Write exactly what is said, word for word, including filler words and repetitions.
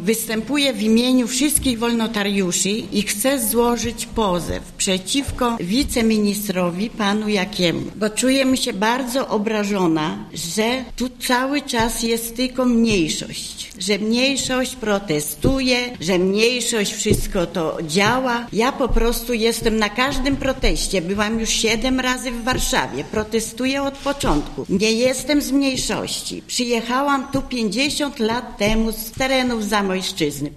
Występuję w imieniu wszystkich wolnontariuszy i chcę złożyć pozew przeciwko wiceministrowi panu Jakiemu, bo czuję się bardzo obrażona, że tu cały czas jest tylko mniejszość, że mniejszość protestuje, że mniejszość wszystko to działa. Ja po prostu jestem na każdym proteście, byłam już siedem razy w Warszawie, protestuję od początku. Nie jestem z mniejszości. Przyjechałam tu pięćdziesiąt lat temu z terenów Zamojszczyzny.